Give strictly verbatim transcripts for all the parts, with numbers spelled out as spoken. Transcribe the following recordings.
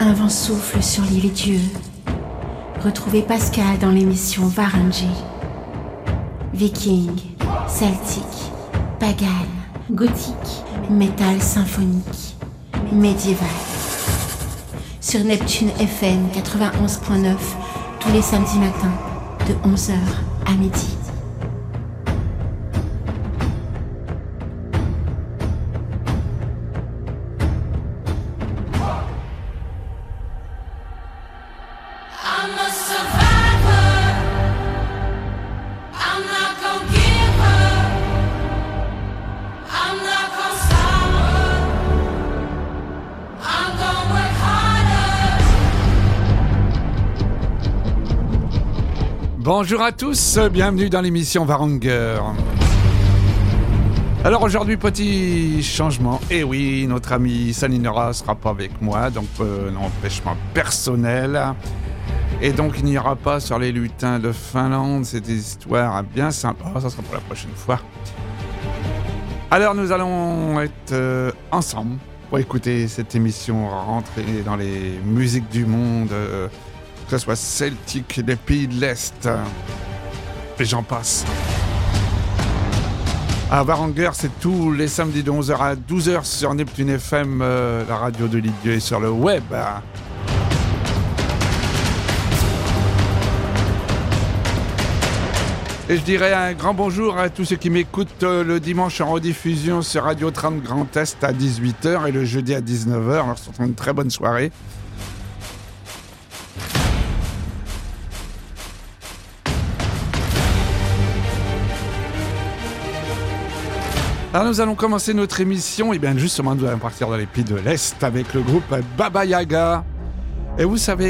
Un vent souffle sur l'île Dieu. Retrouvez Pascal dans l'émission Varangy. Viking, celtique, pagan, gothique, métal symphonique, médiéval. Sur Neptune F M quatre-vingt-onze point neuf, tous les samedis matins, de onze heures à midi. Bonjour à tous, bienvenue dans l'émission Varanger. Alors aujourd'hui, petit changement. Et oui, notre ami Salinora sera pas avec moi, donc euh, empêchement personnel. Et donc il n'y aura pas sur les lutins de Finlande, c'est des histoires bien sympas, ça sera pour la prochaine fois. Alors nous allons être euh, ensemble pour écouter cette émission, rentrer dans les musiques du monde, euh, que ce soit celtique, des pays de l'Est, et j'en passe. À Varanger, c'est tous les samedis de onze heures à douze heures sur Neptune F M, euh, la radio de l'Idieu, et sur le web. Et je dirais un grand bonjour à tous ceux qui m'écoutent euh, le dimanche en rediffusion sur Radio trente Grand Est à dix-huit heures et le jeudi à dix-neuf heures. Alors, c'est une très bonne soirée. Alors nous allons commencer notre émission, et bien justement nous allons partir dans les pays de l'Est avec le groupe Baba Yaga. Et vous savez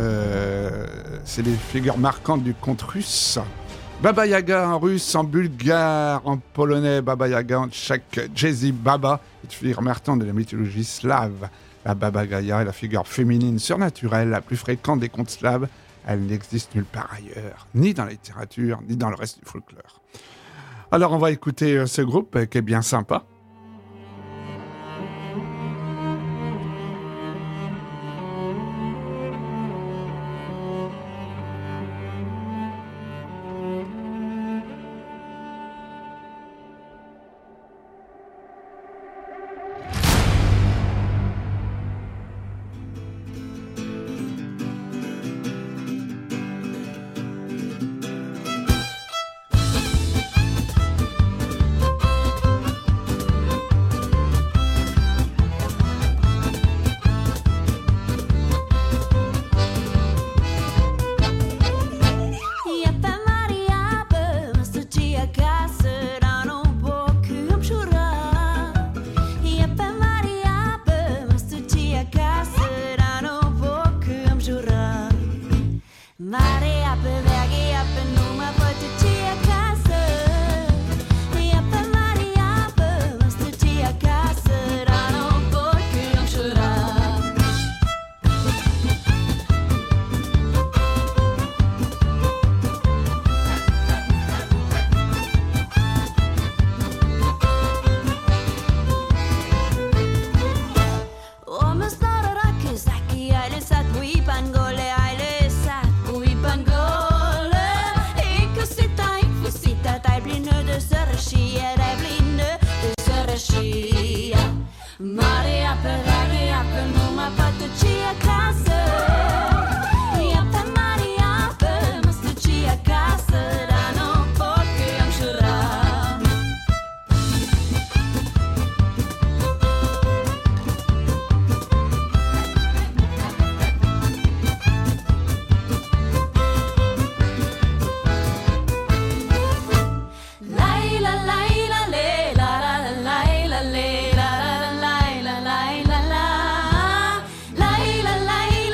que c'est des figures marquantes du conte russe. Baba Yaga en russe, en bulgare, en polonais, Baba Yaga en tchèque, Jezi Baba est une figure marquante de la mythologie slave. La Baba Yaga est la figure féminine surnaturelle la plus fréquente des contes slaves. Elle n'existe nulle part ailleurs, ni dans la littérature, ni dans le reste du folklore. Alors on va écouter ce groupe qui est bien sympa. La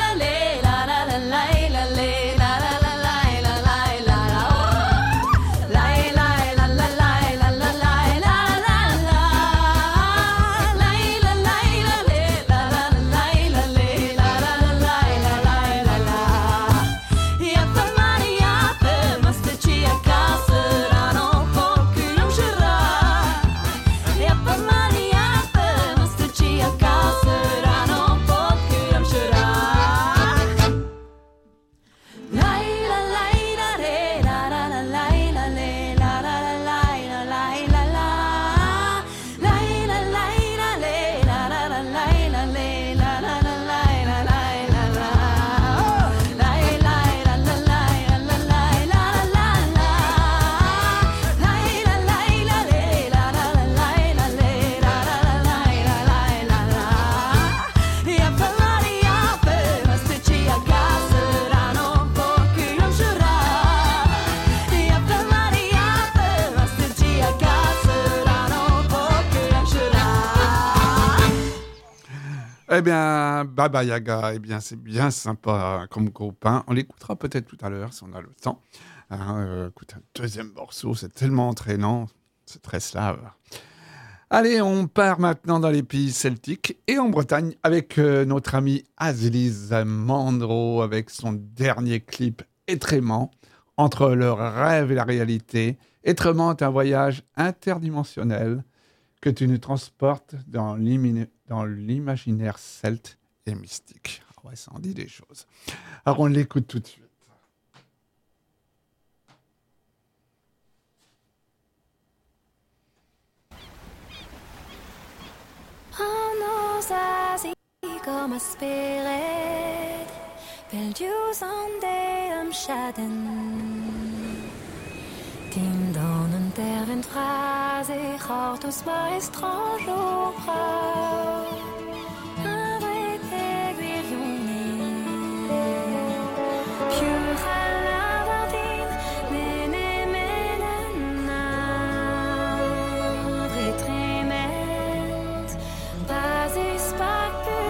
Eh bien, Baba Yaga, eh bien, c'est bien sympa comme groupe. Hein. On l'écoutera peut-être tout à l'heure si on a le temps. Hein, euh, écoute, un deuxième morceau, c'est tellement entraînant, c'est très slave. Allez, on part maintenant dans les pays celtiques et en Bretagne avec euh, notre ami Aziz Mandro avec son dernier clip Étrement, entre le rêve et la réalité. Étrement est un voyage interdimensionnel que tu nous transportes dans, dans l'imaginaire celte et mystique. Ah ouais, ça en dit des choses. Alors on l'écoute tout de suite. Kom a spirit, vil ljus om det om schatten. Din donen der vind fra sig, hårdt hos mig étrange au bras. Un vrai aiguillonné, pur à la vardine, néné ménana, vrai trément, basis pas.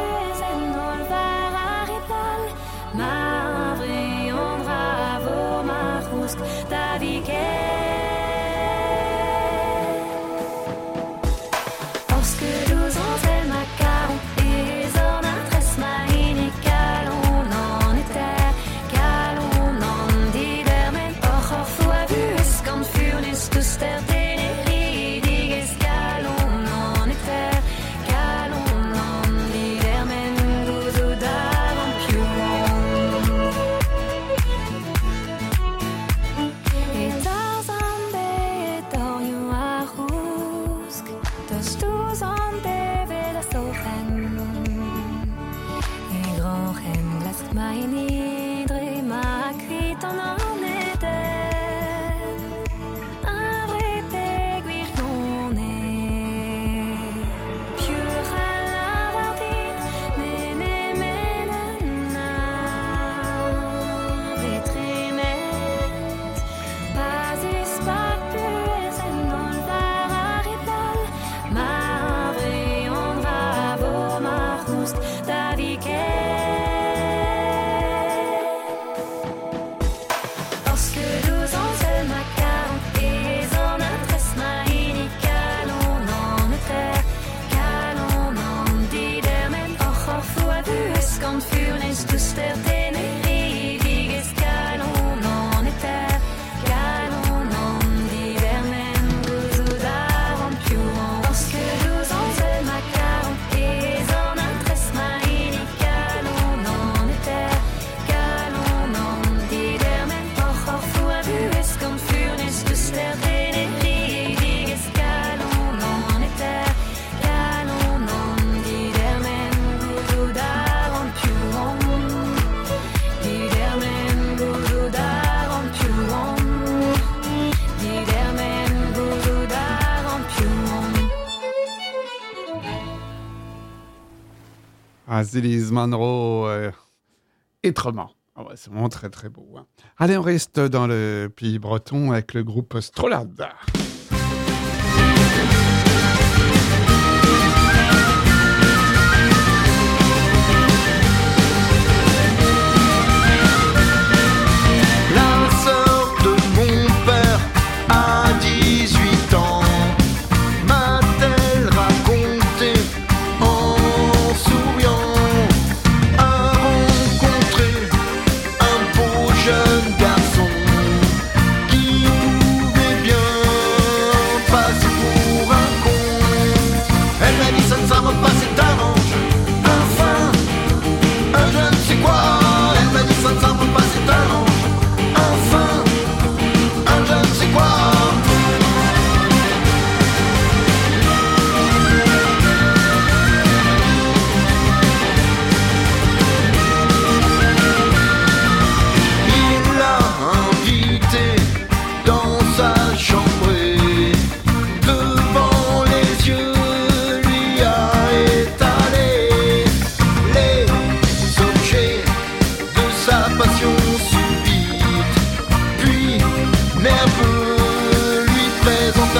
Aziz Mandro, euh, Étrement. Ah ouais, c'est vraiment très très beau. Hein. Allez, on reste dans le pays breton avec le groupe Strolad.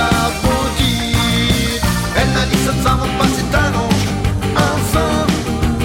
Ça ne s'invente pas, c'est un ange, enfin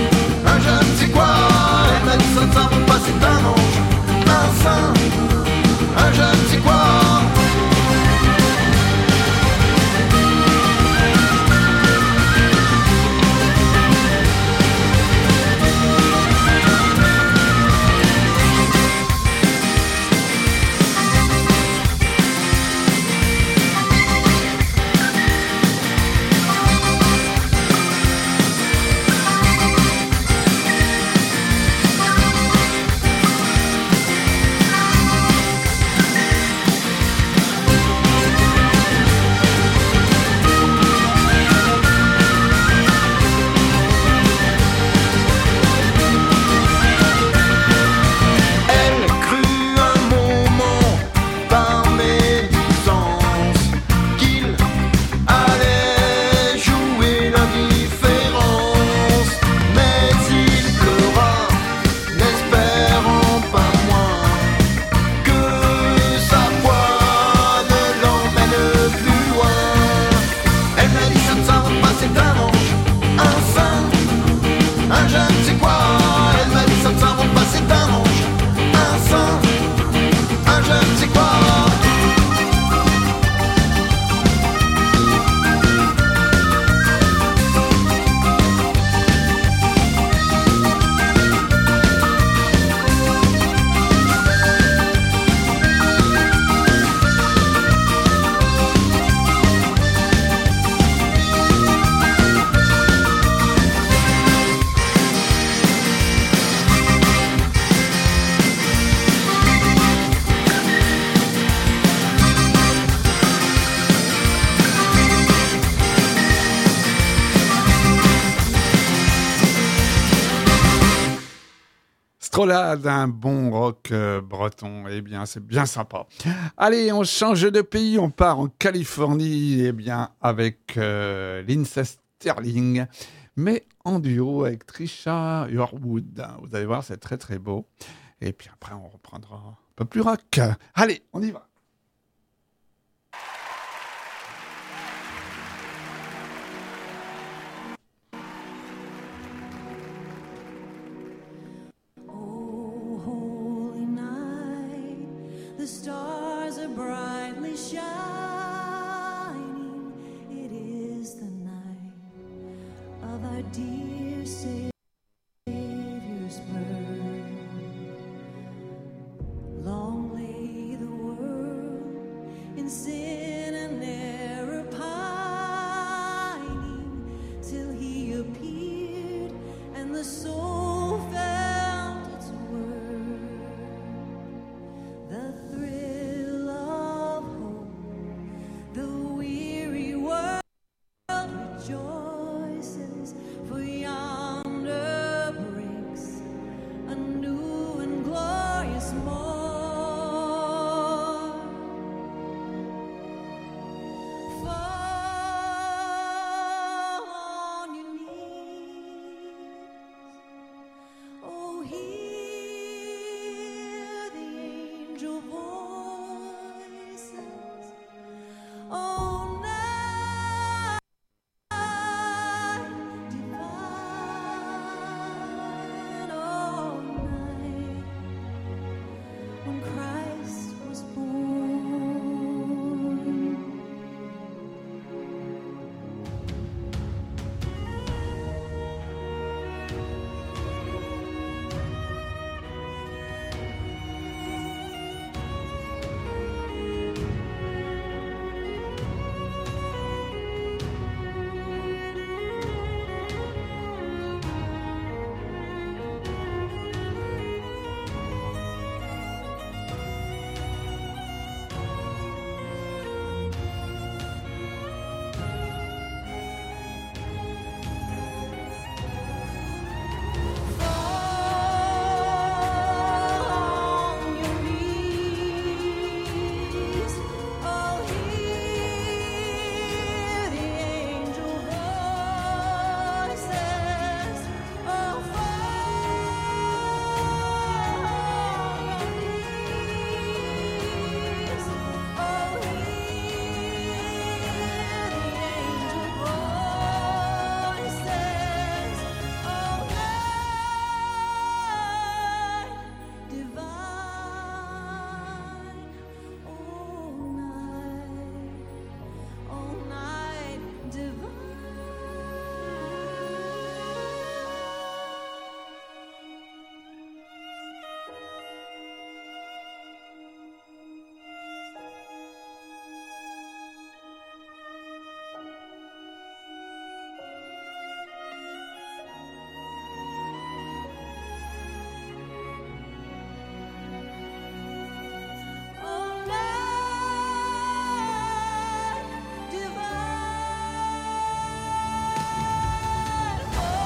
Astrolabe, un bon rock euh, breton. Eh bien, c'est bien sympa. Allez, on change de pays, on part en Californie, eh bien, avec euh, Lindsey Stirling, mais en duo avec Trisha Yearwood. Vous allez voir, c'est très très beau. Et puis après, on reprendra un peu plus rock. Allez, on y va. The stars are brightly shining. It is the night of our dear Savior's birth. Long lay the world in sin and error pining, till He appeared and the soul felt its worth. The thrill of hope, the weary world rejoices, for yonder breaks a new and glorious morn. Fall on your knees, oh, hear the angel voices. Oh, night divine, oh, night when Christ was born. Fall on your knees, oh, hear the angel voices. Oh, fall on your knees, oh, hear the angel voices. Oh, night divine, oh, night, oh, night divine. Oh, night divine,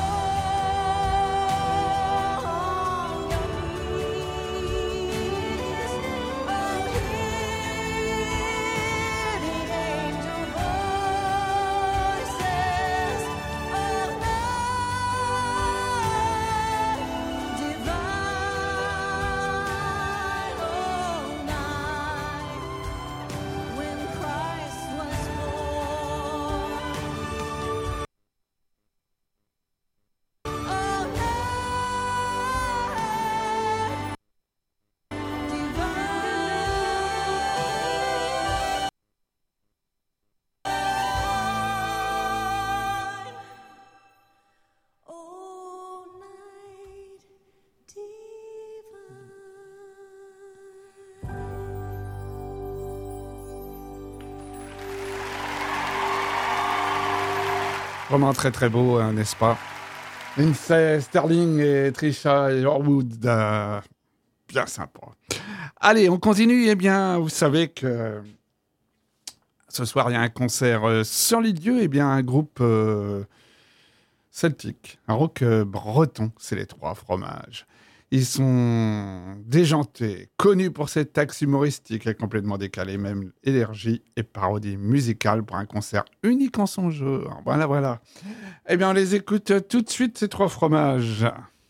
fall on your knees. Oh, hear the angel voices. Oh, night divine, oh, night when Christ was born. Oh, night divine, oh, night divine. Vraiment très très beau, hein, n'est-ce pas? Lindsey Stirling et Trisha Yearwood, euh, bien sympa. Allez, on continue. Eh bien, vous savez que ce soir, il y a un concert euh, sur les dieux. Eh bien, un groupe euh, celtique, un rock euh, breton, c'est les Trois Fromages. Ils sont déjantés, connus pour cet axe humoristique et complètement décalé, même énergie et parodie musicale pour un concert unique en son genre. Voilà, voilà. Eh bien, on les écoute tout de suite, ces trois fromages.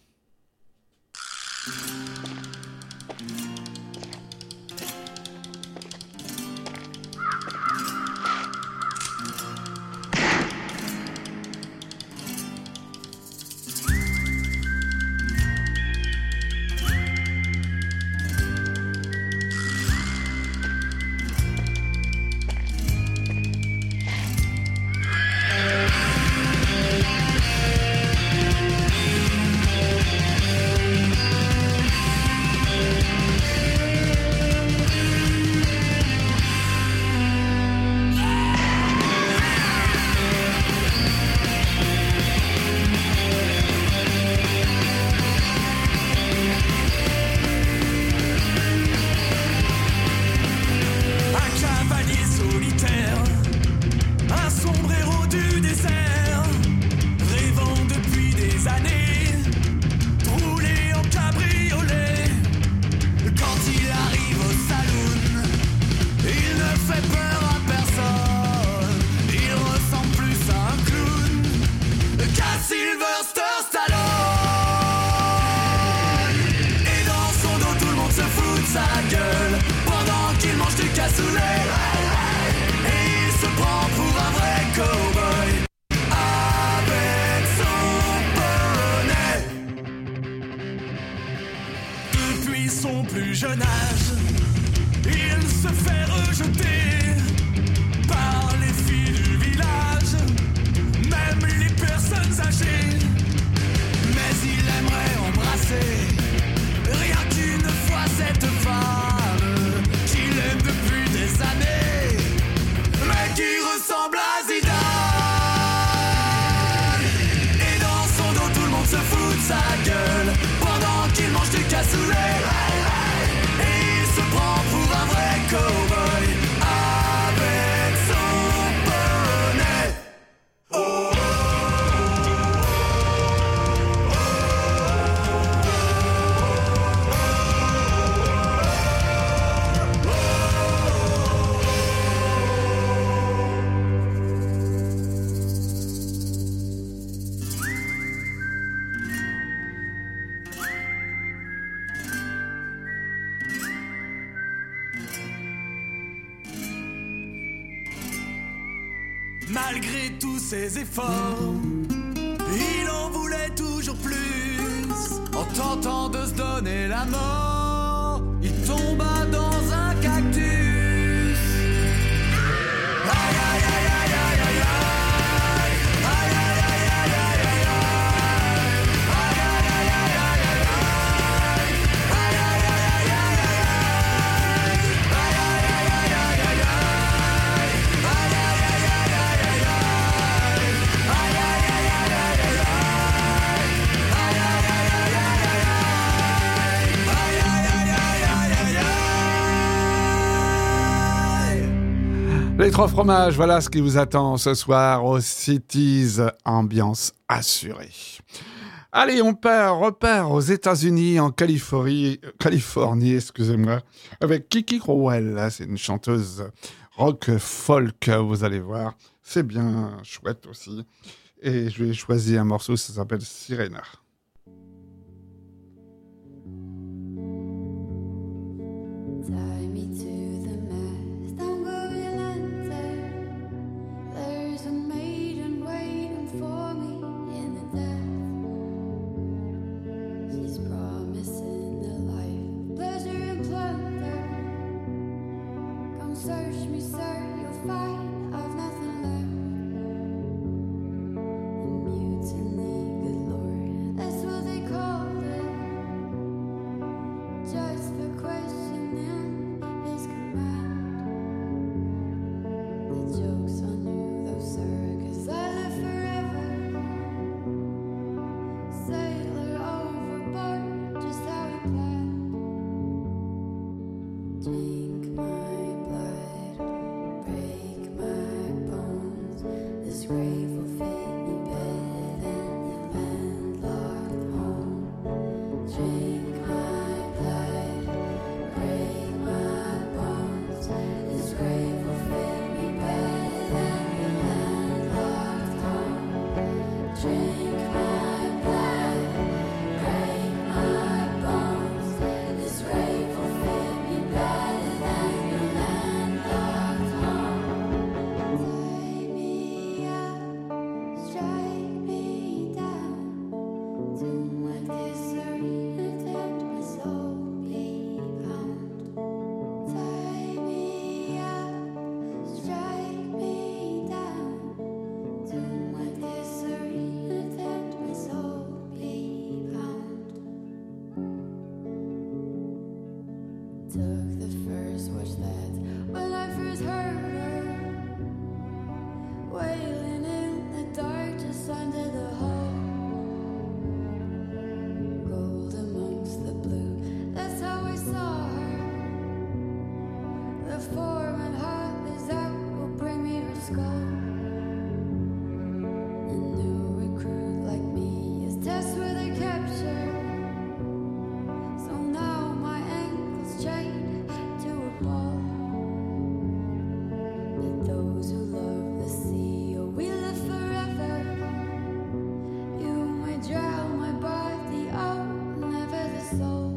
Malgré tous ses efforts, il en voulait toujours plus. En tentant de se donner la mort, il tomba dans un cactus. Aïe aïe aïe aïe aïe aïe aïe. Aïe aïe aïe aïe aïe aïe aïe. Aïe aïe aïe aïe aïe aïe aïe. Aïe aïe aïe aïe aïe aïe. Aïe aïe aïe aïe aïe aïe. Aïe aïe aïe aïe aïe aïe. Aïe aïe aïe aïe aïe aïe. Aïe aïe aïe aïe aïe aïe. Aïe aïe aïe aïe aïe aïe. Les trois fromages, voilà ce qui vous attend ce soir au Cities, ambiance assurée. Allez, on part, repart aux États-Unis, en Californie, Californie, excusez-moi, avec Kiki Crowell. C'est une chanteuse rock folk, vous allez voir. C'est bien chouette aussi. Et je vais choisir un morceau, ça s'appelle Sirena. Tie me to the mast, I'm going under. There's a maiden waiting for me in the depths. She's promising a life of pleasure and plunder. Come search me, sir, you'll find I've nothing left. The mutiny, good Lord, that's what they called it. Just for questioning his Drink my blood, break my bones. This rape will fit me better than your landlocked home. Tie me up, strike me down. To my misery, attempt my soul be bound. Tie me up, strike me down. To my misery, attempt my soul be bound. Took the first watch that when I first heard her wailing in the dark just under the hall. Gold amongst the blue, that's how I saw her. The foreman heart is out, will bring me her skull. A new recruit like me is test where they capture. So now my ankle's chained to a ball. But those who love the sea, oh, we live forever. You might drown my body out, never the soul.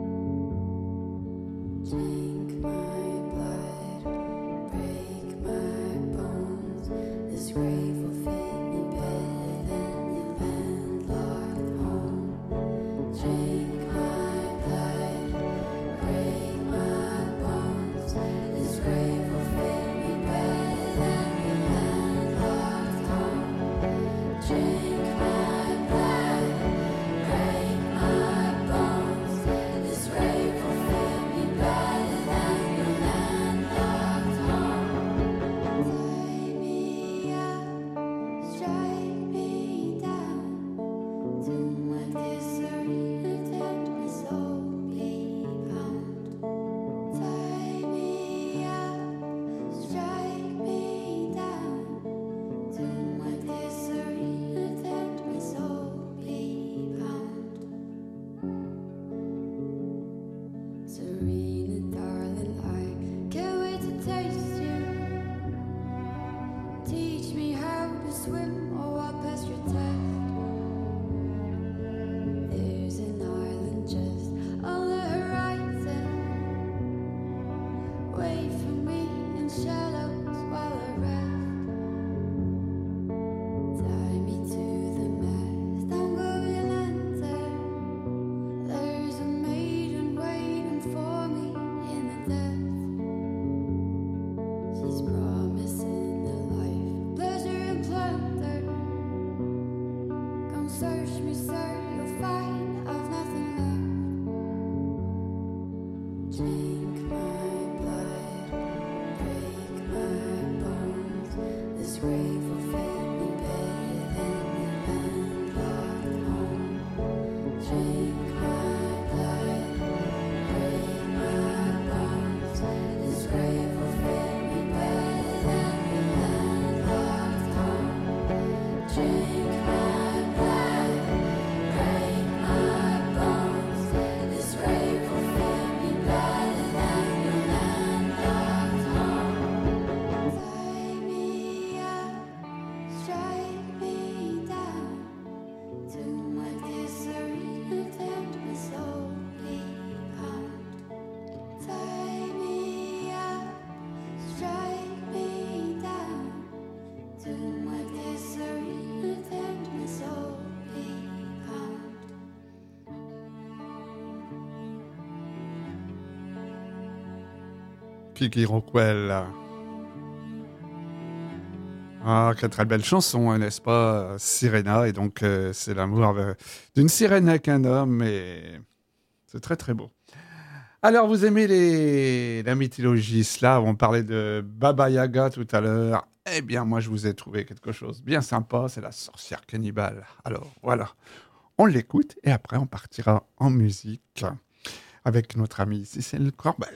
Drink my blood, break my bones. This grave will fit me better than your landlocked home. Drink my blood, break my bones. This grave will fit me better than your landlocked home. Drink my blood, break my bones. This grave will fit me better than your landlocked home. Tie me up, strike me down. To my misery, attempt my soul be bound. Tie me up, strike me down. To my misery, attempt my soul be bound. Serena, darling, I can't wait to taste you. Teach me how to swim, or I'll pass your test. There's an island just on the horizon. Wait for me in shadows while I rest. Tie me to the mast, I'm going under. There's a maiden waiting for me in the depths. She's promising a life, pleasure and plunder. Come search me, sir, you'll find I've nothing left. Drink my blood, break my bones. This grave will fit me better than your landlocked home. Drink my blood, break my bones. This grave will fit me better than your landlocked home. Drink my blood, break my bones. This grave will fit me better than your landlocked home. Tie me up, strike me down. To my misery, attempt my soul be bound. Tie me up, strike me down. To my misery, attempt my soul be bound. Kiki Rockwell. Ah, quelle très belle chanson, hein, n'est-ce pas, Sirena. Et donc, euh, c'est l'amour euh, d'une sirène avec un homme. Et c'est très, très beau. Alors, vous aimez les... la mythologie slave? On parlait de Baba Yaga tout à l'heure. Eh bien, moi, je vous ai trouvé quelque chose bien sympa. C'est la sorcière cannibale. Alors, voilà. On l'écoute et après, on partira en musique avec notre amie Cécile Corbel.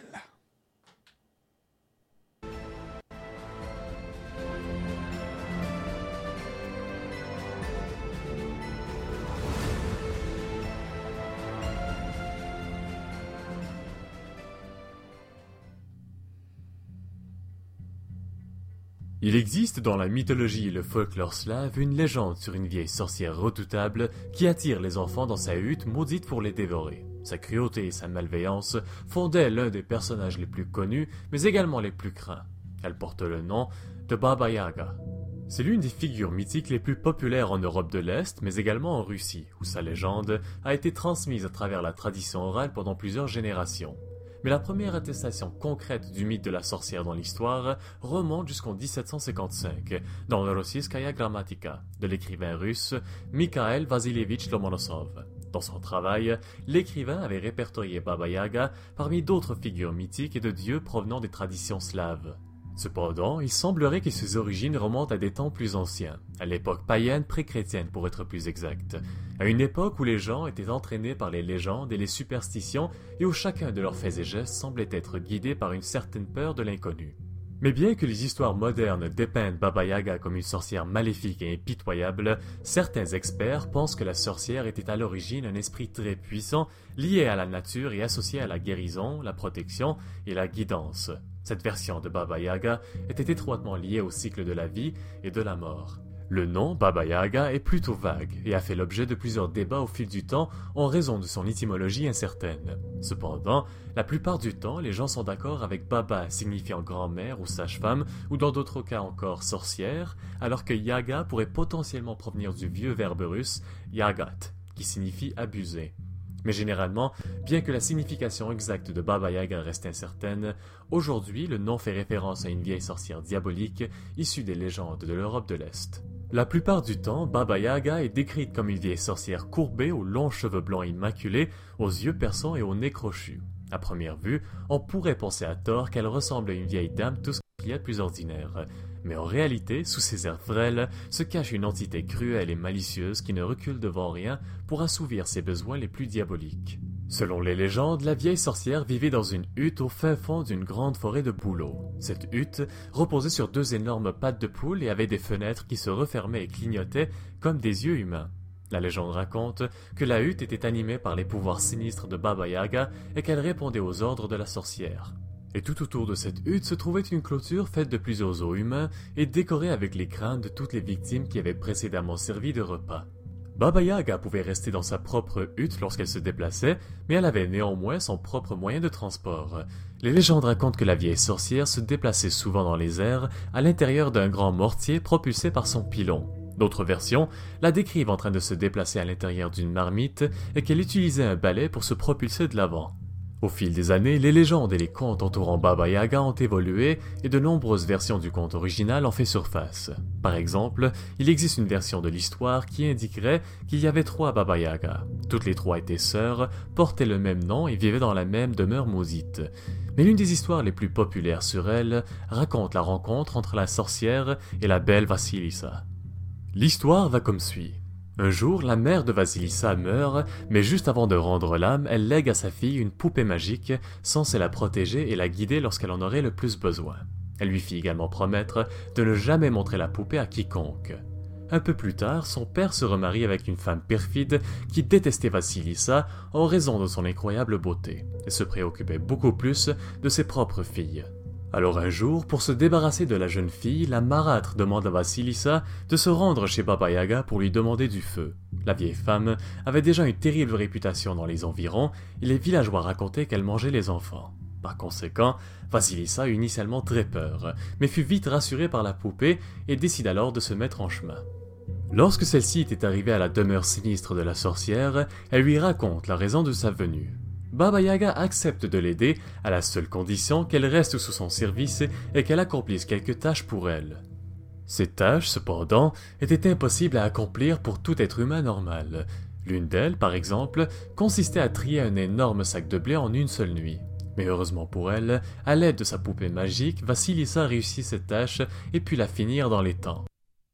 Il existe dans la mythologie et le folklore slave une légende sur une vieille sorcière redoutable qui attire les enfants dans sa hutte maudite pour les dévorer. Sa cruauté et sa malveillance font d'elle l'un des personnages les plus connus, mais également les plus craints. Elle porte le nom de Baba Yaga. C'est l'une des figures mythiques les plus populaires en Europe de l'Est, mais également en Russie, où sa légende a été transmise à travers la tradition orale pendant plusieurs générations. Mais la première attestation concrète du mythe de la sorcière dans l'histoire remonte jusqu'en dix-sept cent cinquante-cinq, dans le Rossiyskaya Grammatika, de l'écrivain russe Mikhail Vasilievitch Lomonosov. Dans son travail, l'écrivain avait répertorié Baba Yaga parmi d'autres figures mythiques et de dieux provenant des traditions slaves. Cependant, il semblerait que ses origines remontent à des temps plus anciens, à l'époque païenne pré-chrétienne pour être plus exact, à une époque où les gens étaient entraînés par les légendes et les superstitions et où chacun de leurs faits et gestes semblait être guidé par une certaine peur de l'inconnu. Mais bien que les histoires modernes dépeignent Baba Yaga comme une sorcière maléfique et impitoyable, certains experts pensent que la sorcière était à l'origine un esprit très puissant, lié à la nature et associé à la guérison, la protection et la guidance. Cette version de Baba Yaga était étroitement liée au cycle de la vie et de la mort. Le nom Baba Yaga est plutôt vague et a fait l'objet de plusieurs débats au fil du temps en raison de son étymologie incertaine. Cependant, la plupart du temps, les gens sont d'accord avec Baba signifiant grand-mère ou sage-femme ou dans d'autres cas encore sorcière, alors que Yaga pourrait potentiellement provenir du vieux verbe russe yagat, qui signifie abuser. Mais généralement, bien que la signification exacte de Baba Yaga reste incertaine, aujourd'hui le nom fait référence à une vieille sorcière diabolique issue des légendes de l'Europe de l'Est. La plupart du temps, Baba Yaga est décrite comme une vieille sorcière courbée aux longs cheveux blancs immaculés, aux yeux perçants et au nez crochu. À première vue, on pourrait penser à tort qu'elle ressemble à une vieille dame tout ce qu'il y a de plus ordinaire. Mais en réalité, sous ces airs frêles, se cache une entité cruelle et malicieuse qui ne recule devant rien pour assouvir ses besoins les plus diaboliques. Selon les légendes, la vieille sorcière vivait dans une hutte au fin fond d'une grande forêt de bouleaux. Cette hutte reposait sur deux énormes pattes de poule et avait des fenêtres qui se refermaient et clignotaient comme des yeux humains. La légende raconte que la hutte était animée par les pouvoirs sinistres de Baba Yaga et qu'elle répondait aux ordres de la sorcière. Et tout autour de cette hutte se trouvait une clôture faite de plusieurs os humains et décorée avec les crânes de toutes les victimes qui avaient précédemment servi de repas. Baba Yaga pouvait rester dans sa propre hutte lorsqu'elle se déplaçait, mais elle avait néanmoins son propre moyen de transport. Les légendes racontent que la vieille sorcière se déplaçait souvent dans les airs, à l'intérieur d'un grand mortier propulsé par son pilon. D'autres versions la décrivent en train de se déplacer à l'intérieur d'une marmite et qu'elle utilisait un balai pour se propulser de l'avant. Au fil des années, les légendes et les contes entourant Baba Yaga ont évolué et de nombreuses versions du conte original ont fait surface. Par exemple, il existe une version de l'histoire qui indiquerait qu'il y avait trois Baba Yaga. Toutes les trois étaient sœurs, portaient le même nom et vivaient dans la même demeure maudite. Mais l'une des histoires les plus populaires sur elle raconte la rencontre entre la sorcière et la belle Vassilissa. L'histoire va comme suit. Un jour, la mère de Vassilissa meurt, mais juste avant de rendre l'âme, elle lègue à sa fille une poupée magique, censée la protéger et la guider lorsqu'elle en aurait le plus besoin. Elle lui fit également promettre de ne jamais montrer la poupée à quiconque. Un peu plus tard, son père se remarie avec une femme perfide qui détestait Vassilissa en raison de son incroyable beauté, et se préoccupait beaucoup plus de ses propres filles. Alors un jour, pour se débarrasser de la jeune fille, la marâtre demande à Vassilissa de se rendre chez Baba Yaga pour lui demander du feu. La vieille femme avait déjà une terrible réputation dans les environs et les villageois racontaient qu'elle mangeait les enfants. Par conséquent, Vassilissa eut initialement très peur, mais fut vite rassurée par la poupée et décide alors de se mettre en chemin. Lorsque celle-ci était arrivée à la demeure sinistre de la sorcière, elle lui raconte la raison de sa venue. Baba Yaga accepte de l'aider à la seule condition qu'elle reste sous son service et qu'elle accomplisse quelques tâches pour elle. Ces tâches, cependant, étaient impossibles à accomplir pour tout être humain normal. L'une d'elles, par exemple, consistait à trier un énorme sac de blé en une seule nuit. Mais heureusement pour elle, à l'aide de sa poupée magique, Vassilissa réussit cette tâche et put la finir dans les temps.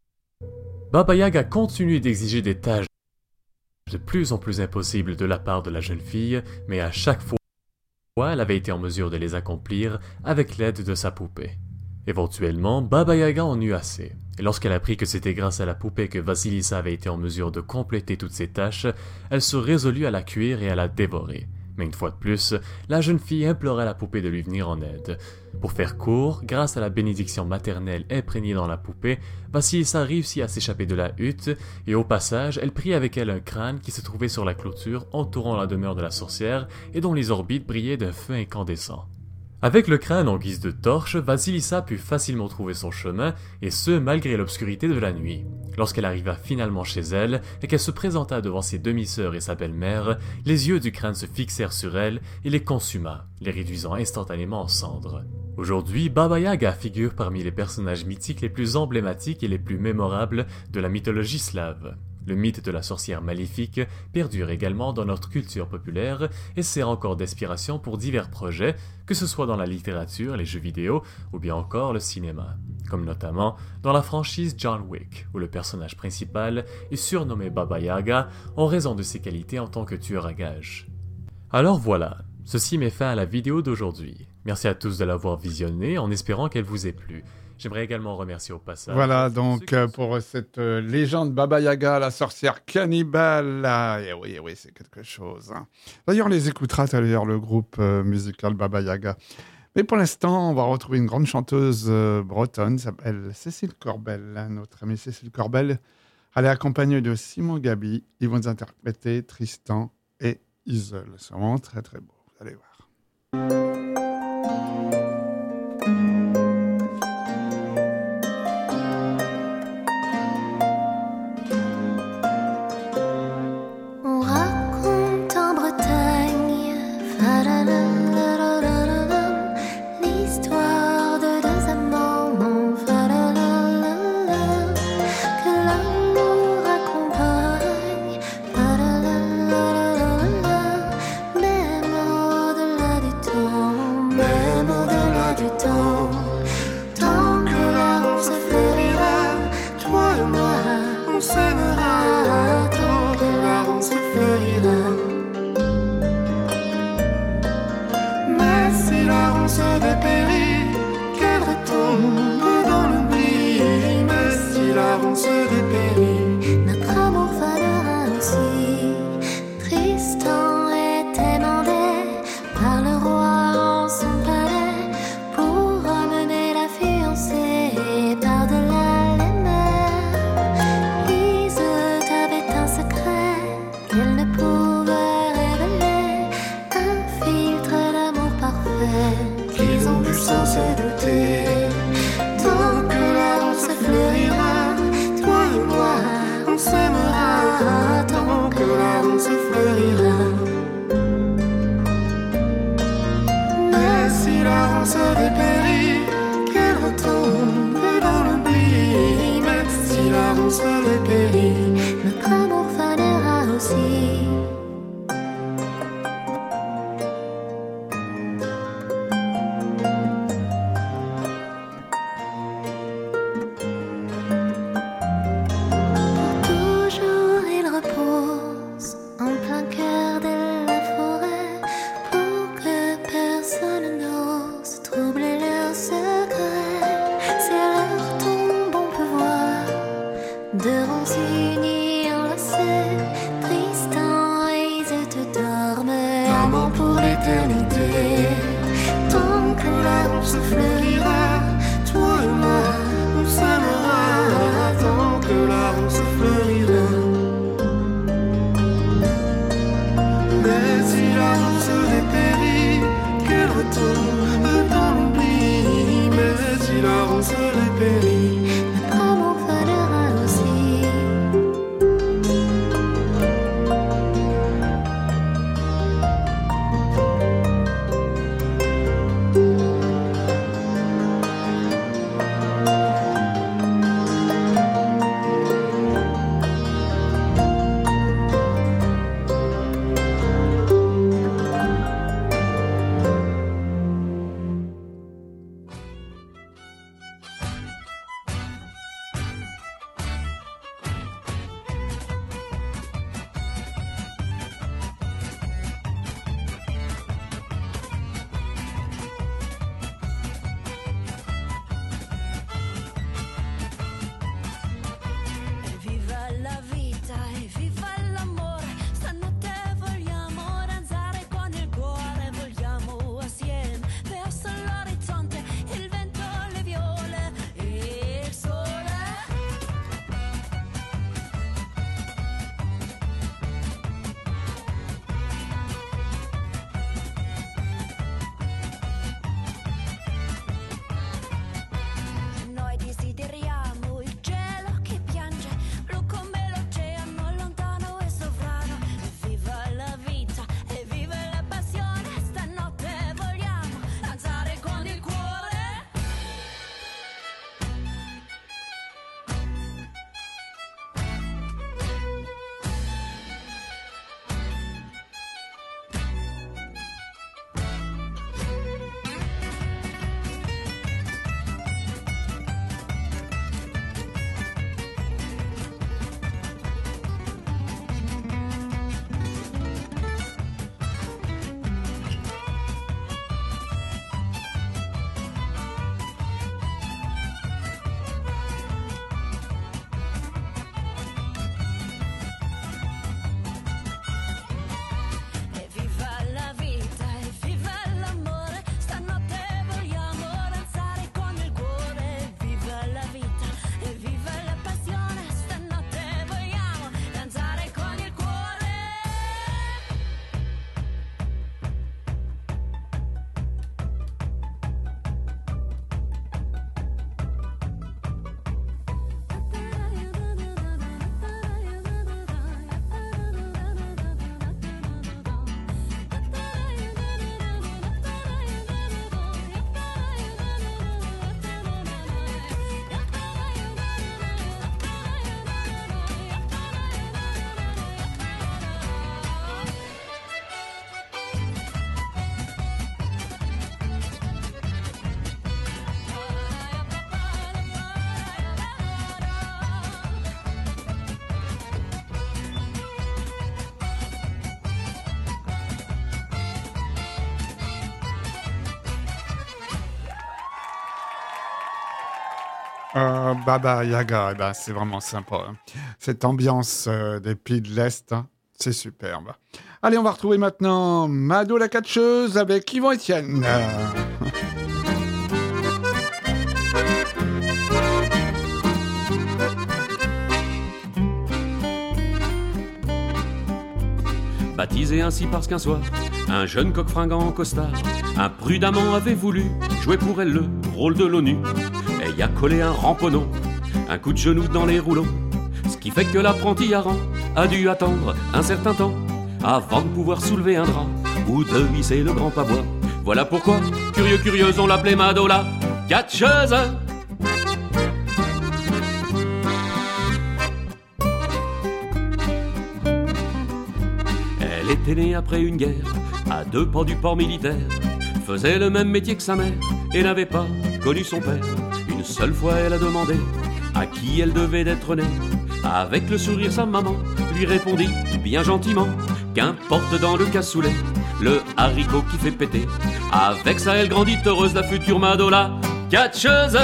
Baba Yaga continue d'exiger des tâches de plus en plus impossibles de la part de la jeune fille, mais à chaque fois, elle avait été en mesure de les accomplir avec l'aide de sa poupée. Éventuellement, Baba Yaga en eut assez, et lorsqu'elle apprit que c'était grâce à la poupée que Vassilissa avait été en mesure de compléter toutes ses tâches, elle se résolut à la cuire et à la dévorer. Mais une fois de plus, la jeune fille implorait la poupée de lui venir en aide. Pour faire court, grâce à la bénédiction maternelle imprégnée dans la poupée, Vasilissa réussit à s'échapper de la hutte et au passage, elle prit avec elle un crâne qui se trouvait sur la clôture entourant la demeure de la sorcière et dont les orbites brillaient d'un feu incandescent. Avec le crâne en guise de torche, Vasilissa put facilement trouver son chemin, et ce malgré l'obscurité de la nuit. Lorsqu'elle arriva finalement chez elle et qu'elle se présenta devant ses demi-sœurs et sa belle-mère, les yeux du crâne se fixèrent sur elle et les consuma, les réduisant instantanément en cendres. Aujourd'hui, Baba Yaga figure parmi les personnages mythiques les plus emblématiques et les plus mémorables de la mythologie slave. Le mythe de la sorcière maléfique perdure également dans notre culture populaire et sert encore d'inspiration pour divers projets, que ce soit dans la littérature, les jeux vidéo ou bien encore le cinéma. Comme notamment dans la franchise John Wick, où le personnage principal est surnommé Baba Yaga en raison de ses qualités en tant que tueur à gages. Alors voilà, ceci met fin à la vidéo d'aujourd'hui. Merci à tous de l'avoir visionnée en espérant qu'elle vous ait plu. J'aimerais également remercier au passage... Voilà, donc euh, pour cette euh, légende Baba Yaga, la sorcière cannibale, là, et oui, oui, c'est quelque chose. Hein. D'ailleurs, on les écoutera tout à l'heure, le groupe euh, musical Baba Yaga. Mais pour l'instant, on va retrouver une grande chanteuse euh, bretonne, s'appelle Cécile Corbel, hein, notre amie Cécile Corbel. Elle est accompagnée de Simon Gabi. Ils vont nous interpréter Tristan et Iseul. C'est vraiment très, très beau. Vous allez voir. On raconte en Bretagne l'histoire de deux amants, que l'amour accompagne, même au-delà du temps, même au-delà du temps. Tant que l'amour se fleurira, toi et moi, on s'aimera. Tant que l'amour se fleurira. Mais si la ronce dépérit, qu'elle retombe dans l'oubli. Mais si la ronce dépérit, notre amour fanera aussi. Tristan était mandé par le roi en son palais pour ramener la fiancée par-delà les mers. Iseut avait un secret qu'elle ne pouvait révéler, un filtre d'amour parfait qu'ils ont bu sans se douter. Tant que la ronce fleurira, toi et moi, on s'aimera. Tant que la ronce fleurira. Mais si la ronce dépérit, qu'elle retombe dans l'oubli. Mais si la ronce dépérit, notre amour fanera aussi. Toujours il repose en plein cœur de la forêt pour que personne n'ose troubler leur secret. C'est leur tombe, on peut voir deux ronces unies enlacées. Tristan et Iseut dorment, amants pour l'éternité. Tant que la ronce fleurira, toi et moi, on s'aimera. Tant que la ronce fleurira. Mais si la ronce dépérit, qu'elle retombe dans l'oubli. Mais si la ronce dépérit, notre amour fanera aussi. Euh, Baba Yaga, eh ben, c'est vraiment sympa. Hein. Cette ambiance euh, des pays de l'Est, hein, c'est superbe. Allez, on va retrouver maintenant Mado la catcheuse avec Yvan Etienne. Euh... Baptisé ainsi parce qu'un soir, un jeune coq fringant en costard, imprudemment avait voulu jouer pour elle le rôle de l'ONU, et y a collé un ramponneau, un coup de genou dans les rouleaux, ce qui fait que l'apprenti hareng a dû attendre un certain temps avant de pouvoir soulever un drap ou de hisser le grand pavois. Voilà pourquoi, curieux curieuse, on l'appelait Mado la catcheuse. Elle était née après une guerre, à deux pas du port militaire, faisait le même métier que sa mère et n'avait pas connu son père. Une seule fois elle a demandé à qui elle devait d'être née. Avec le sourire sa maman lui répondit bien gentiment, qu'importe dans le cassoulet, le haricot qui fait péter. Avec ça elle grandit heureuse, la future Mado la catcheuse.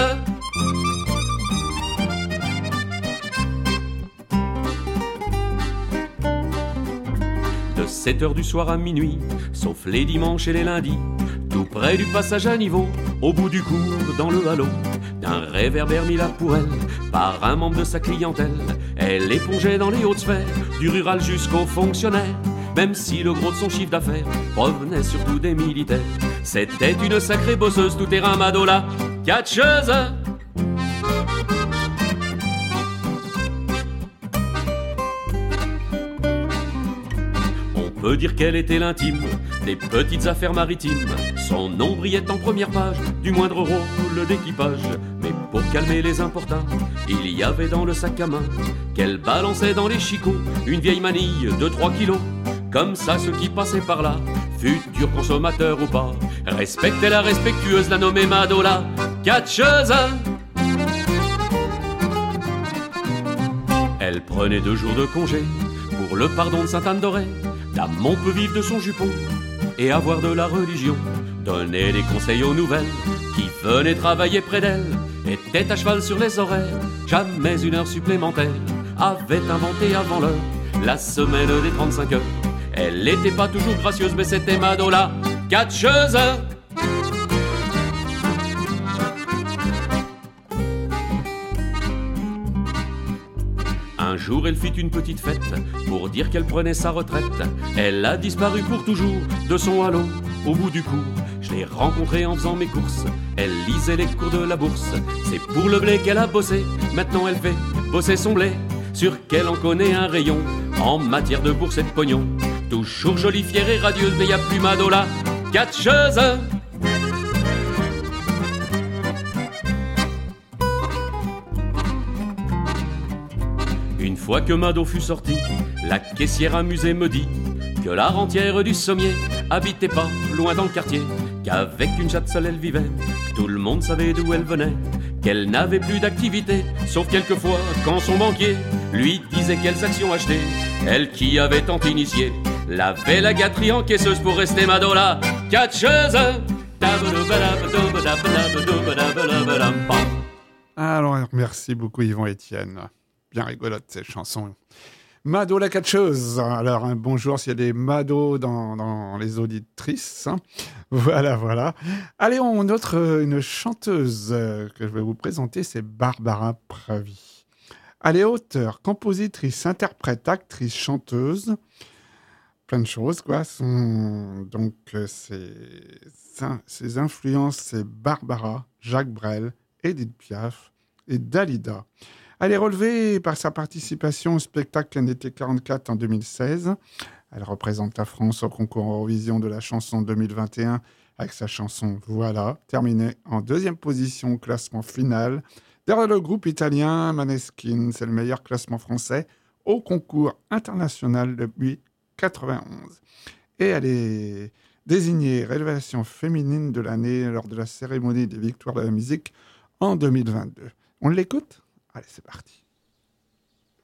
De sept heures du soir à minuit, sauf les dimanches et les lundis, tout près du passage à niveau, au bout du cours, dans le halo, d'un réverbère mis là pour elle, par un membre de sa clientèle, elle épongeait dans les hautes sphères, du rural jusqu'au fonctionnaire, même si le gros de son chiffre d'affaires provenait surtout des militaires. C'était une sacrée bosseuse, tout terrain Mado la catcheuse. On peut dire qu'elle était l'intime des petites affaires maritimes. Son nom brillait en première page du moindre rôle d'équipage. Mais pour calmer les importuns, il y avait dans le sac à main qu'elle balançait dans les chicots une vieille manille de trois kilos. Comme ça, ceux qui passaient par là, futurs consommateurs ou pas, respectaient la respectueuse, la nommée Mado la catcheuse. Elle prenait deux jours de congé pour le pardon de Sainte-Anne-d'Auray. Dame, on peut vivre de son jupon et avoir de la religion. Donner des conseils aux nouvelles qui venaient travailler près d'elle. Était à cheval sur les horaires, jamais une heure supplémentaire. Avait inventé avant l'heure la semaine des trente-cinq heures. Elle n'était pas toujours gracieuse, mais c'était Mado la catcheuse. Un jour, elle fit une petite fête pour dire qu'elle prenait sa retraite. Elle a disparu pour toujours de son halo au bout du cours. Je l'ai rencontrée en faisant mes courses. Elle lisait les cours de la bourse. C'est pour le blé qu'elle a bossé. Maintenant, elle fait bosser son blé. Sur qu'elle en connaît un rayon en matière de bourse et de pognon. Toujours jolie, fière et radieuse, mais y a plus Mado la catcheuse. Une fois que Mado fut sortie, la caissière amusée me dit que la rentière du sommier habitait pas loin dans le quartier, qu'avec une chatte seule elle vivait, tout le monde savait d'où elle venait, qu'elle n'avait plus d'activité, sauf quelquefois quand son banquier lui disait quelles actions acheter. Elle qui avait tant initié, l'avait la gâterie encaisseuse pour rester Mado la catcheuse. Alors, merci beaucoup Yvan Etienne. Bien rigolote ces chansons. Mado la catcheuse. Alors, un bonjour s'il y a des Mado dans, dans les auditrices. Hein. Voilà, voilà. Allez, on autre une chanteuse euh, que je vais vous présenter, c'est Barbara Pravi. Elle est auteure, compositrice, interprète, actrice, chanteuse. Plein de choses, quoi. Son, donc, euh, ses, ses influences, c'est Barbara, Jacques Brel, Édith Piaf et Dalida. Elle est relevée par sa participation au spectacle N D T quarante-quatre en deux mille seize. Elle représente la France au concours Eurovision de la chanson deux mille vingt et un avec sa chanson « Voilà », terminée en deuxième position au classement final. Derrière le groupe italien Maneskin, c'est le meilleur classement français au concours international depuis mille neuf cent quatre-vingt-onze. Et elle est désignée révélation féminine de l'année lors de la cérémonie des victoires de la musique en deux mille vingt-deux. On l'écoute ? Allez, c'est parti.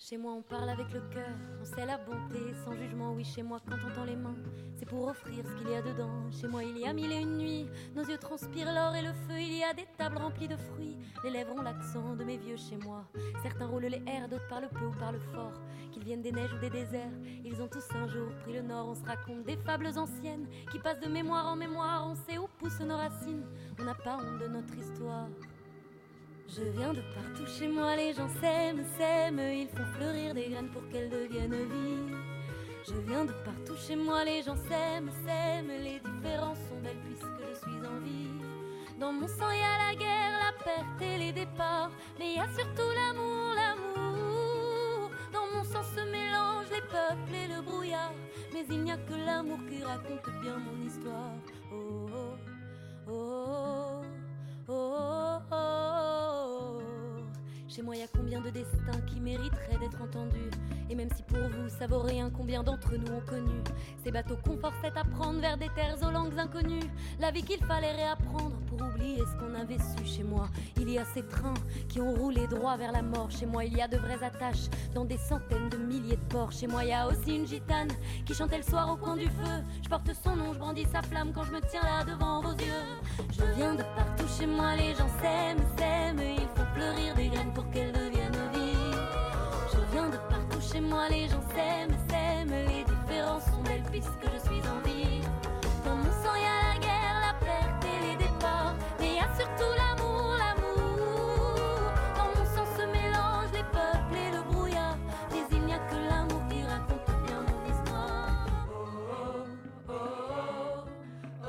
Chez moi on parle avec le cœur, on sait la bonté, sans jugement. Oui, chez moi quand on tend les mains, c'est pour offrir ce qu'il y a dedans. Chez moi il y a mille et une nuits, nos yeux transpirent l'or et le feu. Il y a des tables remplies de fruits, les lèvres ont l'accent de mes vieux chez moi. Certains roulent les airs, d'autres parlent peu ou parlent fort. Qu'ils viennent des neiges ou des déserts, ils ont tous un jour pris le nord. On se raconte des fables anciennes qui passent de mémoire en mémoire. On sait où poussent nos racines, on n'a pas honte de notre histoire. Je viens de partout chez moi, les gens s'aiment, s'aiment. Ils font fleurir des graines pour qu'elles deviennent vie. Je viens de partout chez moi, les gens s'aiment, s'aiment. Les différences sont belles puisque je suis en vie. Dans mon sang il y a la guerre, la perte et les départs. Mais il y a surtout l'amour, l'amour. Dans mon sang se mélangent les peuples et le brouillard. Mais il n'y a que l'amour qui raconte bien mon histoire. Oh, oh, oh, oh, oh, oh, oh. Chez moi, il y a combien de destins qui mériteraient d'être entendus. Et même si pour vous, ça vaut rien, combien d'entre nous ont connu ces bateaux qu'on forçait à prendre vers des terres aux langues inconnues. La vie qu'il fallait réapprendre pour oublier ce qu'on avait su. Chez moi, il y a ces trains qui ont roulé droit vers la mort. Chez moi, il y a de vraies attaches dans des centaines de milliers de ports. Chez moi, il y a aussi une gitane qui chantait le soir au coin du feu. Je porte son nom, je brandis sa flamme quand je me tiens là devant vos yeux. Je viens de partout chez moi, les gens s'aiment, s'aiment. Ils font fleurir des graines pour qu'elles deviennent vie. Je viens de partout chez moi, les gens s'aiment, s'aiment. Les différences sont belles puisque je suis en vie. Dans mon sang il y a la guerre, la perte et les départs. Mais il y a surtout l'amour, l'amour. Dans mon sang se mélangent les peuples et le brouillard. Mais il n'y a que l'amour qui raconte bien mon histoire. Oh, oh, oh, oh,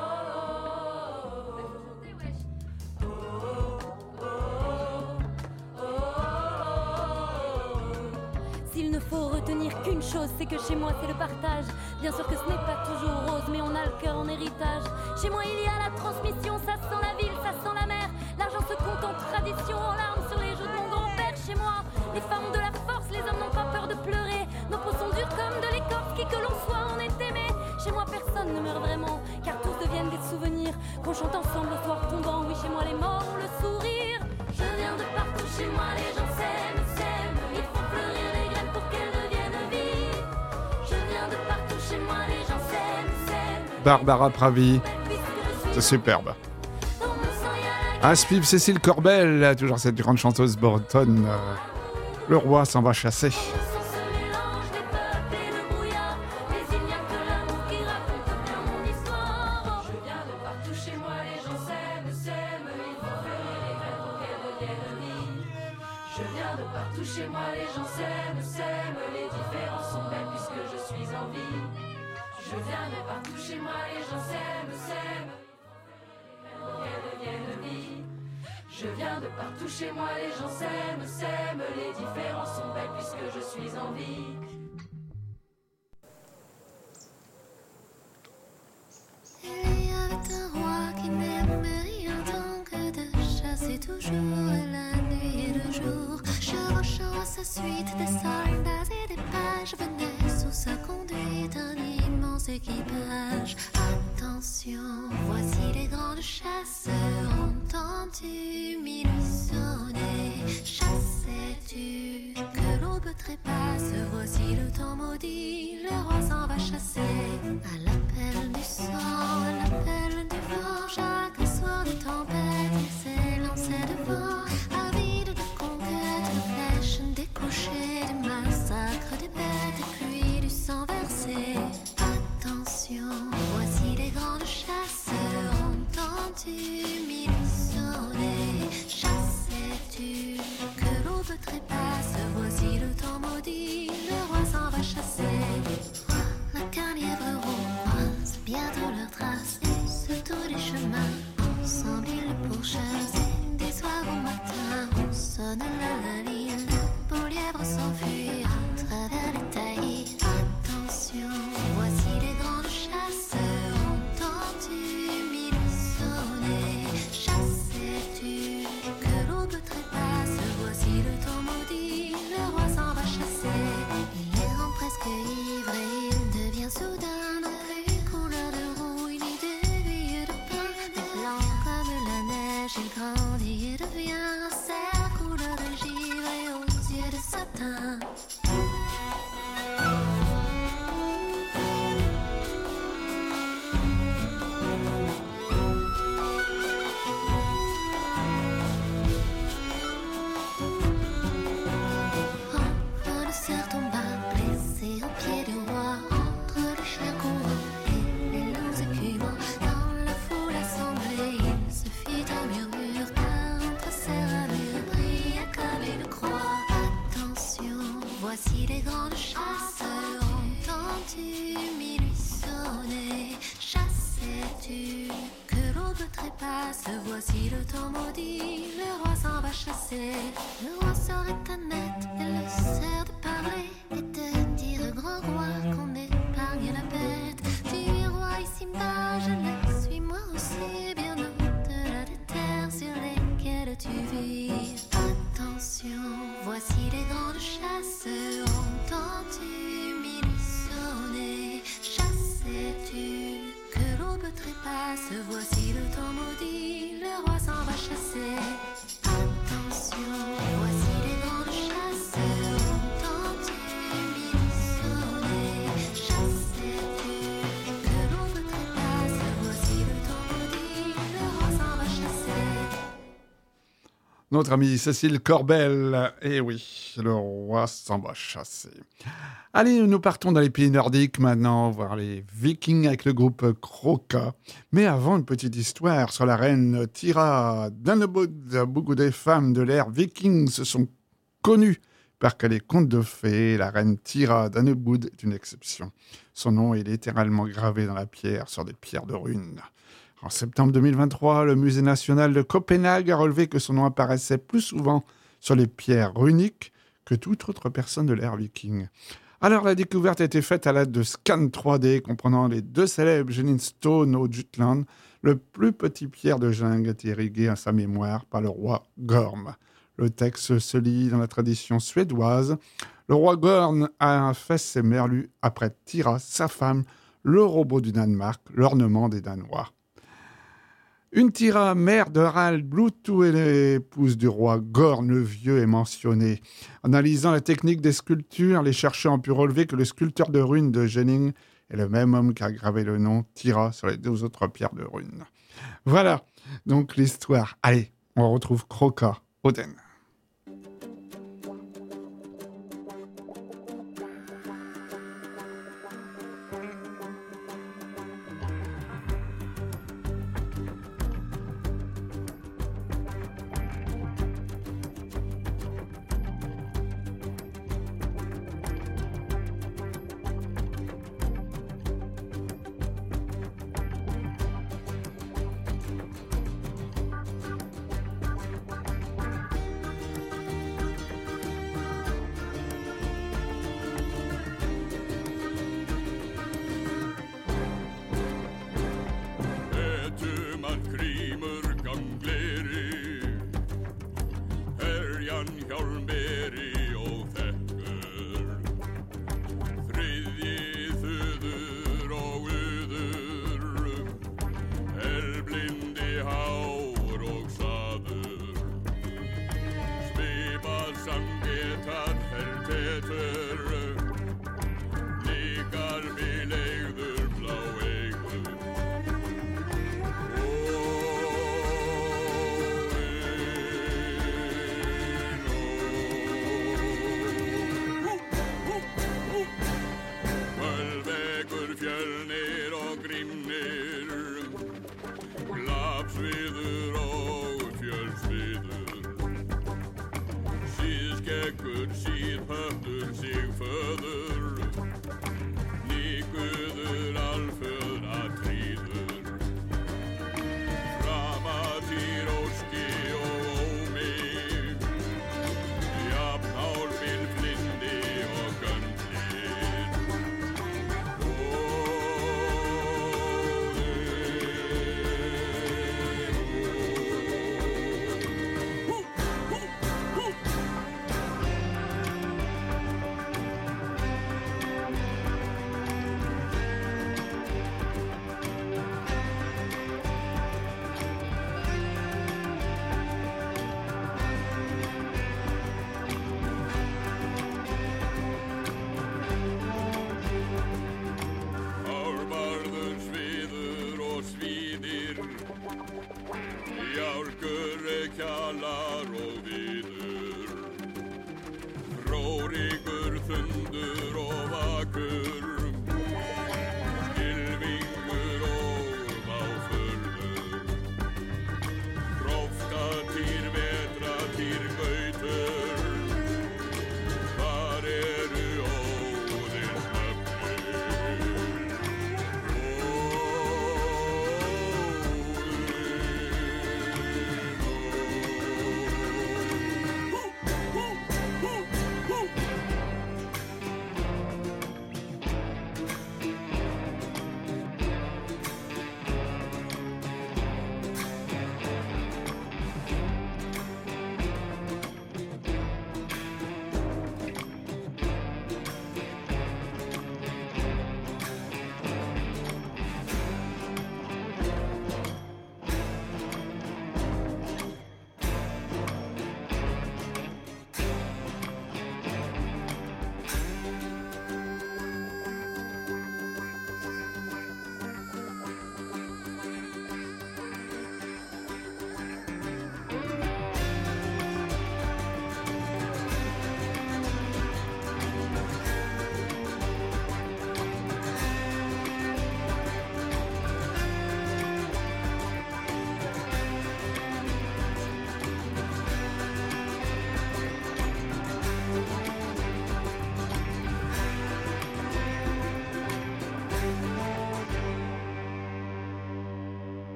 oh, oh, oh, oh. S'il ne faut retenir qu'une chose, c'est que chez moi c'est le partage. Bien sûr que ce n'est pas toujours rose, mais on a le cœur en héritage. Chez moi il y a la transmission, ça sent la ville, ça sent la mer. L'argent se compte en tradition, en larmes sur les joues de mon grand-père. Chez moi, les femmes ont de la force, les hommes n'ont pas peur de pleurer. Nos peaux sont dures comme de l'écorce, qui que l'on soit, on est aimé. Chez moi personne ne meurt vraiment, car tous deviennent des souvenirs qu'on chante ensemble au soir tombant. Oui, chez moi les morts ont le sourire. Je viens de partout chez moi, les gens s'aiment, s'aiment. Ils font fleurir les graines pour qu'elles deviennent vie. Je viens de partout chez moi, les gens s'aiment, s'aiment. Barbara Pravi, c'est superbe. Inspire Cécile Corbel, toujours cette grande chanteuse bretonne. euh, Le roi s'en va chasser. Je viens de partout chez moi, les gens s'aiment, s'aiment. Les différences sont belles puisque je suis en vie. Il y avait un roi qui n'aimait rien tant que de chasser toujours la nuit et le jour. Chevauchant à sa suite des soldats et des pages, venaient sous sa conduite un immense équipage. Attention, voici les grandes chasseurs entendu minuit sonner. Chassais-tu que l'aube trépasse? Voici le temps maudit, le roi s'en va chasser. À l'appel du sang, à l'appel du vent, chaque soir de tempête, il s'élançait devant. Avide de conquête, de flèches décrochées, de massacres des bêtes, de pluie du sang versé. Attention, voici les grandes chasseurs entendu minuit sonner. Chassais-tu que l'aube trépasse? Voici le temps maudit, grandes chasses ont entendu minuit sonner. Chassais-tu que l'aube trépasse? Voici le temps maudit, le roi s'en va chasser. Le roi serait honnête, il le sert de parler et de dire au grand roi qu'on épargne la bête. Tu es roi ici bas, je le suis moi aussi, bien au-delà des terres sur lesquelles tu vis. Attention, voici les grandes chasses ont entendu minuit sonner. Chassais-tu que l'aube trépasse? Voici le temps maudit, le roi s'en va chasser. Attention, voici les grandes chasses ont entendu minuit sonner. Chassais-tu que l'aube trépasse? Voici le temps maudit, le roi s'en va chasser. Notre ami Cécile Corbel. Eh oui, le roi s'en va chasser. Allez, nous partons dans les pays nordiques maintenant, voir les Vikings avec le groupe Kråka. Mais avant, une petite histoire sur la reine Tyra d'Annebod. Beaucoup des femmes de l'ère viking se sont connues parce que les contes de fées, la reine Tyra d'Annebod est une exception. Son nom est littéralement gravé dans la pierre sur des pierres de runes. En septembre deux mille vingt-trois, le Musée national de Copenhague a relevé que son nom apparaissait plus souvent sur les pierres runiques que toute autre personne de l'ère viking. Alors, la découverte a été faite à l'aide de scans trois D comprenant les deux célèbres Genin Stone au Jutland. Le plus petit pierre de jungle a été irrigué à sa mémoire par le roi Gorm. Le texte se lit dans la tradition suédoise. Le roi Gorm a fait ses merlus après Tyra, sa femme, le robot du Danemark, l'ornement des Danois. Une Tyra, mère de Harald Bluetooth et l'épouse du roi Gorm le Vieux est mentionnée. En analysant la technique des sculptures, les chercheurs ont pu relever que le sculpteur de runes de Genin est le même homme qui a gravé le nom Tyra sur les deux autres pierres de runes. Voilà donc l'histoire. Allez, on retrouve Kråka, Oden.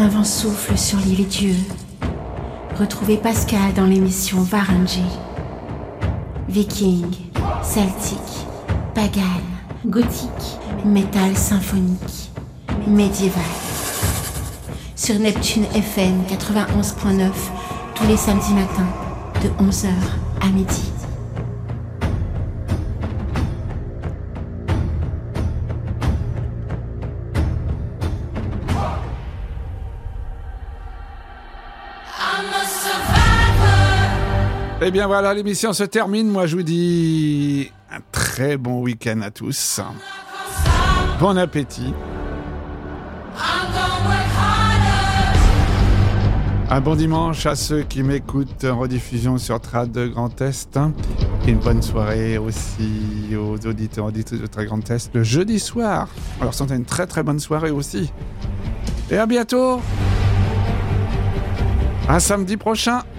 Un vent souffle sur l'île Dieu. Retrouvez Pascal dans l'émission Varangy. Viking, celtique, pagan, gothique, métal symphonique, médiéval. Sur Neptune F M quatre-vingt-onze point neuf, tous les samedis matins, de onze heures à midi. Eh bien voilà, l'émission se termine. Moi, je vous dis un très bon week-end à tous. Bon appétit. Un bon dimanche à ceux qui m'écoutent en rediffusion sur Trad de Grand Est. Et une bonne soirée aussi aux auditeurs auditrices de Trad Grand Est le jeudi soir. Alors, c'est une très très bonne soirée aussi. Et à bientôt. À samedi prochain.